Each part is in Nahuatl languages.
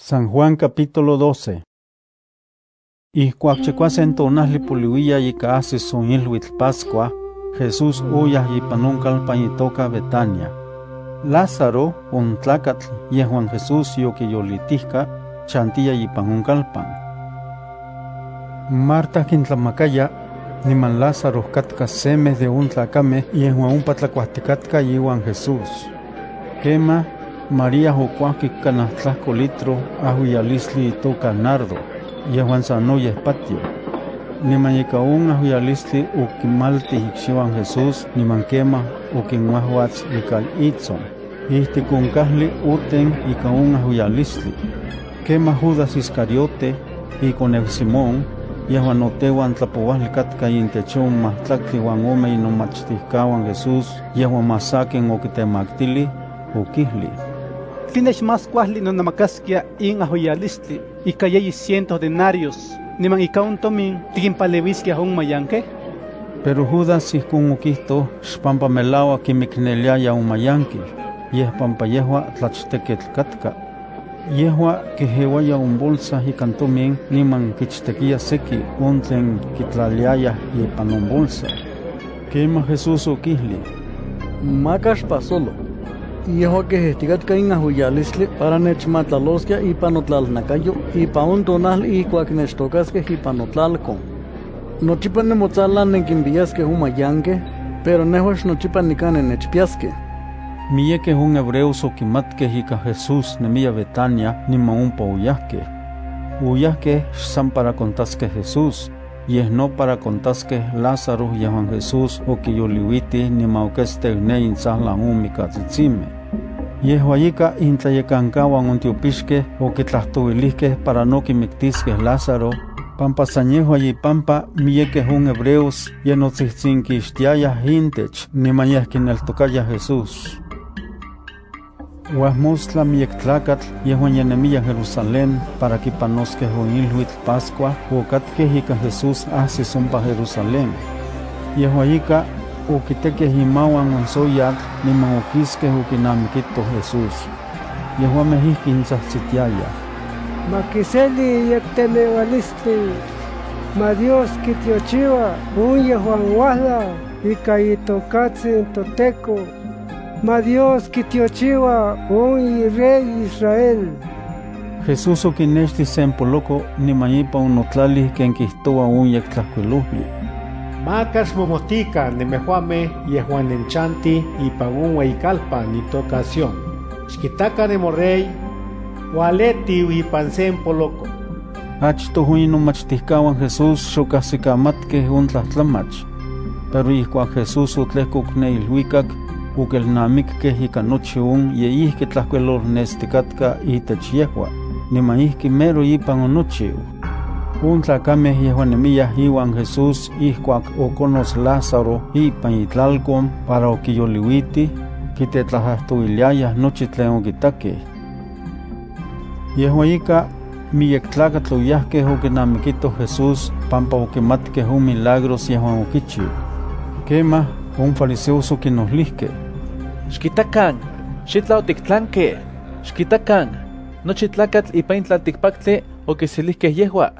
San Juan capítulo 12. Ihcuac chicuasen tonahli poliuia ika asis son ilhuitl Pascua, Jesús uyah ipan oncalpan itoka Betania. Lázaro, un tlacatl, yehuan Jesús yoquiyolitihca, chantia ipan oncalpan. Marta quintlamakaya, niman Lázaro katka semeh de un tlacameh yehuan ompa tlacuahticatka iuan Jesús. Quema, María ocuahquic canah tlahco litro ahuiyalistli itoka nardo, yehuan sanoyeh patio. Niman ika on ahuiyalistli oquimaltih icxiuan Jesús, niman quema oquinhuahuatz ika itzon. Ihtic oncahli oten ika on ahuiyalistli. Quema Judas Iscariote, iconeu Simón, yehuan otehuan tlapouahli katka intech on mahtlactli uan ome inomachtihcahuan Jesús, yehuan masaken oquitemactili, oquihli: Tlinech más cuahli nonamacasquia in ahuiyalistli, ika 600 denarios, niman ika un tomin tiquimpalevisquia on mayanque. Pero Judas ihcon oquihto xpampa melauac quimicneliaya on mayanqui, yeh pampa yehua tlachtequetl katka. Yehua queheuaya un bolsa ikan tomin niman quichtequia seki on tlen quitlaliayah ipan on bolsa. Quema Jesús oquihli: Macax pasolo. Yehua quehehticatka in ahuiyalistli para nechmatlalosquia ipan notlalnacayo ipan on tonahli ihcuac nechtocasqueh ipan notlalcon. Nochipa nemotzalan nenquinpiasqueh on mayanqueh, pero nehuax nochipa nicanen nechpiasqueh. Miyequeh on hebreos oquimatqueh ika Jesús nemia Betania niman ompa oyahqueh. Oyahqueh san para contasqueh Jesús, yeh no para contasqueh Lázaro yehuan Jesús oquiyoliuitih niman oquesteu ne intzahlan on micatzitzimeh. Yehua yika intlayecancauan on tiopixqueh oquitlahtoilihqueh para no quimictisqueh Lázaro, pampa san yehua yipampa miyequeh on hebreos yenotzihtzinquixtiayah intech niman yeh quineltocayah Jesús. Uahmostla miyek tlacatl yehuan yenemiyah Jerusalén para quipanosqueh on ilhuitl Pascua ocatqueh ika Jesús ahsis ompa Jerusalén. Yehua yika oquitequeh imauan on soyatl niman oquisqueh oquinamiquito Jesús. Yehuameh ihquin tzahtzitiayah: Maquiseli yecteneualistli, ma Dios quitiochiua un yehuan uahla ika itocatzin toteco, ma Dios quitiochiua un rey Israel. Jesús oquinexti sen poloco niman ipa onotlalih ken quihtoua on yectlahcuilohli: Macax momohtica nemehuameh yehuan nenchanti ipan on ueyikalpan itoka Sión. Xquitaca nemorrey, ualetiu ipan sen poloco. Achtoh on inomachtihcahuan Jesús xocahsicamatqueh on tlahtlamach, pero ihcuac Jesús otlehcoc ne ilhuicac, oquelnamiqueh ika nochi on yeihqui tlahcuilolnesticatka itech yehua, niman ihqui mero ipan onochiu. On tlacameh yehuan nemiyah iuan Jesús ihcuac oconos Lázaro ipan itlalcon para oquiyoliuitih, quitetlahahtoiliayah nochi tlen oquitaqueh. Yehua yika miyek tlacatl oyahqueh oquinamiquito Jesús pampa oquimatqueh on milagros yehuan oquichiu. Quema on fariseos oquinohlihqueh: Xquitacan, xitla otictlanqueh, xquitacan, nochi tlacatl ipan in tlalticpactli oquiselihqueh yehua.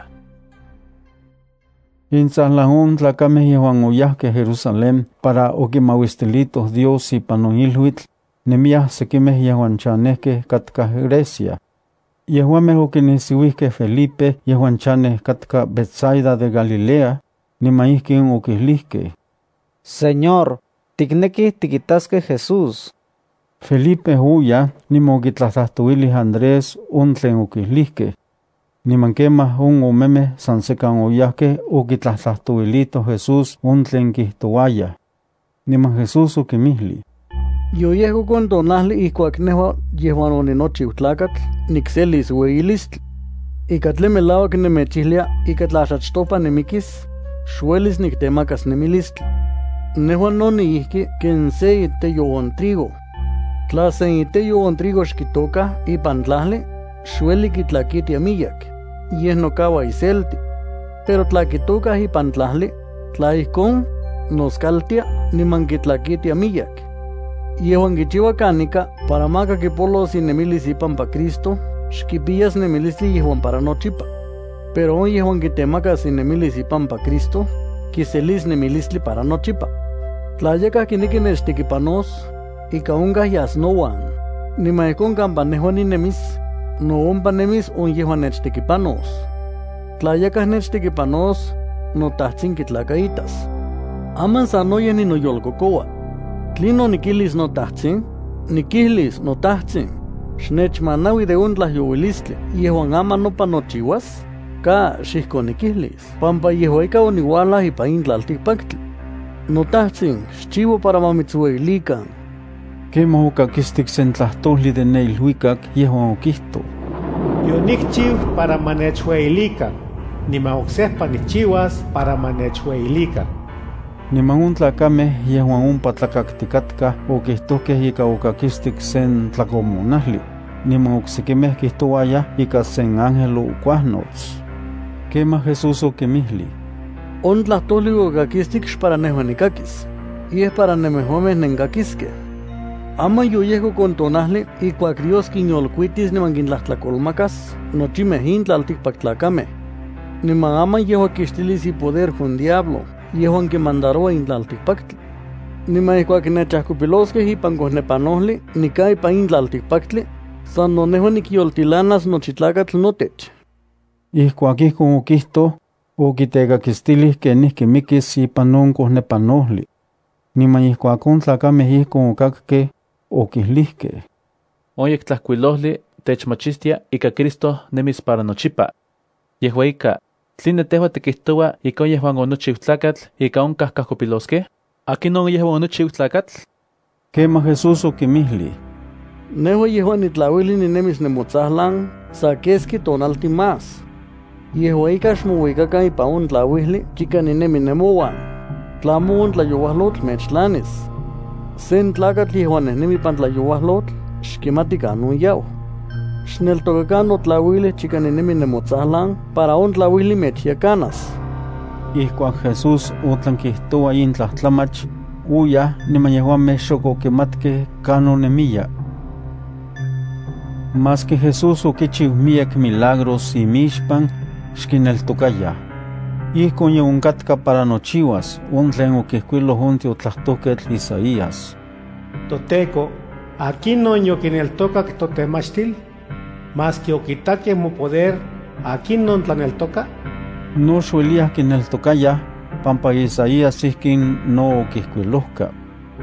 Intzahlan on tlacameh yehuan oyahqueh Jerusalén para oquimauistilitoh Dios ipan on ilhuitl, nemiyah sequimeh yehuan chanehqueh katkah Grecia. Yehuameh oquinisiuihqueh Felipe yehuan chaneh katka Betsaida de Galilea, niman ihquin oquihlihqueh: Señor, ticnequih tiquitasqueh Jesús. Felipe oyah niman oquitlahtahtoilih Andrés on tlen oquihlihqueh. Niman quemah on omemeh san secan oyahqueh oquitlahtahtoilitoh Jesús on tlen quihtouayah. Niman Jesús oquimihli: Yoyehcoc on tonahli ihcuac nehua yehuan oninochiu tlacatl nicselis ueyilistli. Ika tlen melauac nemechihlia ika tlaxachtopa nemiquis, xuelis nictemacas nemilistli. Nehua no niihqui ken se iteyo on trigo. Tla sen iteyo on trigo xquitocah ipan tlahli, xueli quitlaquitia miyac, yeh nocaua iselti. Pero tla quitocah ipan tlahli, tla ihcon noscaltia niman quitlaquitia miyac. Yehuan quichiua canica para maca quipolos inemilis ipampa Cristo, xquipiyas nemilistli yehuan para nochipa. Pero on yehuan quitemacas inemilis ipampa Cristo, quiselis nemilistli para nochipa. Tlayacah quinequi nechtequipanos, ica oncah yasnoan, nimaicon campa nehuan inemis, no ompa nemis on yehuan nechtequipanos. Tlayacah nechtequipanos, no tahtzin quitlacaitas. Aman sanoyen ni no yolcocoa. Tlino niquilis no tahtzin, niquilis no tahtzin, xnechmanaui de un tlahyouilistli, yehuan ama nopa nochiwas, ka xihco niquilis, pampa yehuaica onihualah ipa intlalticpactli. No tahtzin, xchivo para mamitzueilican. Quema ocaquistic sentlahtoli de neilhuicac yehuan oquihto. Yonicchiu para manechhueilican, nima ocsehpa nichiwas para manechhueilican. Niman un tlacameh yehuan ompa tlacacticatca oquihtoqueh ica ocaquistic sen tlacomunahli, niman ocsiquimeh quihtouayah ica sen ángel ocuahnots. Quema Jesús oquimihli. On tlahtoli ocaquistic para nehuanicaquis, y es para nemehuameh nencaquisque. Ama yoyeco con tonahli y cuacrios quiñolcuitis niman quintlahtlacolmacas, nochimeh intlalticpactlacameh. Niman ama yehuaquistilis y poder con diablo, yehuan que mandaroa intlalticpactli. Niman ihcuac nechahcopilosqueh ipan cohnepanohli, nica ipa intlalticpactli, san no nehuan niquioltilanas nochitlacatl notech. Ihcuac ihcon oquihto, oquitecaquistilih quenih quimiquis ipan non cohnepanohli. Niman ihcuacon tlacameh ihcon ocacqueh, oquihlihqueh. Oyec tlahcuilohli techmachistia ica Cristo nemis para nochipa. Yehuaica, tline tehua tiquihtoua ica yehuan onochiu tlacatl ica oncah cahcopilosqueh? Akin on yehuan onochiu tlacatl? Quema Jesús oquimihli. Nehua yehuan nitlauili ninemis nemotzahlan, sa quesqui tonalti más. Yehuaica xmouicaca ipa on tlauili chica ninemi nemoan. Tlamo on tlayouahlotl mechtlanis. Sen tlacatl yehuan nehnemi pan tlayouahlotl, xquimatica non yau. Xneltocacan no tlauili chica ninemi nemotzahlan para on tlauili mechiacanas. Ihcuac Jesús otlanquihtoua intlahtlamach, uyah niman yehuameh xocoquimatqueh cano nemiya. Mas que Jesús oquichiu miec milagros imixpan, xquineltocayah. Ihcon yehuancatca para nochiuas, on tlen oquihcuiloh on tiotlahtoquetl Isaías. Toteco, akin non yoquineltocac totemachtil, mas que oquitaque mo poder, akin non tlaneltoca? No xueliah quineltocayah, pampa Isaías ihquin no oquihcuilohca.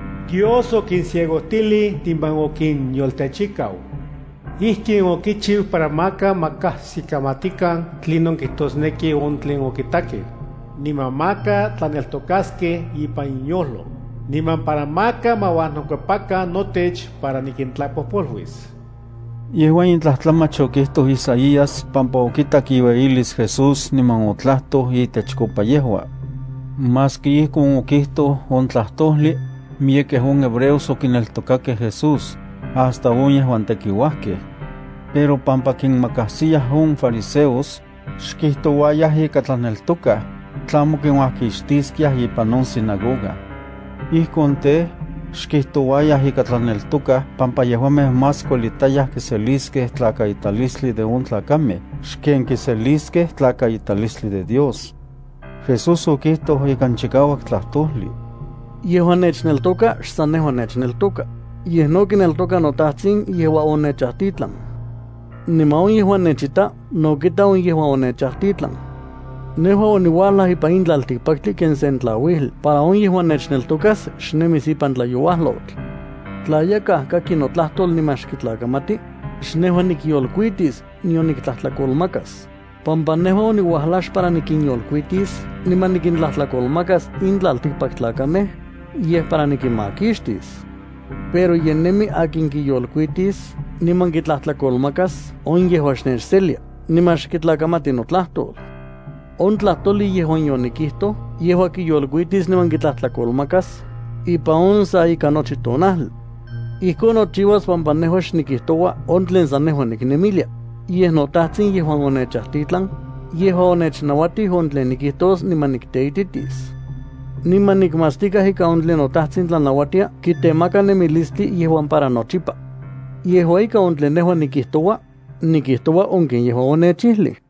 Dios oquinciegotili timban oquinyoltechicau. Ihquin oquichiu para maca macahsicamatican tlinon quihtosnequi on tlen oquitaque. Niman maca tlaneltocasque ipan inyolo. Niman para maca mauahnocuepaca notech para niquintlapopolhuis. Yehuan intlahtlamach oquihtoh Isaías pampa oquitac iueilis Jesús niman otlahtoh itechcopa yehua. Mas que ihcon oquihtoh on tlahtoli, miequeh on hebreos oquineltocaqueh Jesús, hasta on yehuan tequiuahqueh. Pero pampa quinmacahsiyah on fariseos, xquihtouayah ica tlaneltocah, tlamo quinhuahquixtisquiah ipan on sinagoga. Ihcon teh, xquihtouayah ica tlaneltocah pampa yehuameh más cuelitayah quiselisqueh tlacaitalisli de on tlacameh, xquen quiselisqueh tlacaitalisli de Dios. Jesús oquihtoh ican chicauac tlahtoli. Yehuan nechneltoca, xsan nehuan nechneltoca. Yeh no quineltoca notahtzin yehuan onechahtitlan. Nima on yehuan nechita, no quita on yehuan onechahtitlan. Nehuan onihualah ipa intlalticpactli quen sentlauil, para on yehuan nechneltocas, xnemis ipan tlayouahlotl. Tlayacah caqui notlahtol nima xquitlacamati, xnehuan niquiolcuitis, nion nictlahtlacolmacas. Pampa nehuan onihuahlax para niquinyolcuitis, nima niquintlahtlacolmacas intlalticpactlacameh, yeh para niquimaquixtis. Pero yenemi akin quiyolcuitis, niman quitlahtlacolmacas, on yehuan xnechcelia, niman xquitlacamati notlahtol. On tlahtoli yehuan yoniquihto, yehuan quiyolcuitis niman quitlahtlacolmacas, ipa on sa ica nochi tonahl. Ihcon nochiuas pampa nehuan xniquihtoua on tlen san nehuan nicnemilia, yeh notahtzin yehuan onechahtitlan, yehuan onechnauatih on tlen niquihtos niman nicteititis. Niman nicmasticah ica on tlen notahtzin tlanauatia, quitemaca nemilistli yehuan para nochipa. Yehuan ica on tlen nehuan niquihtoua, nikihtowa onkin yehuan onechihli.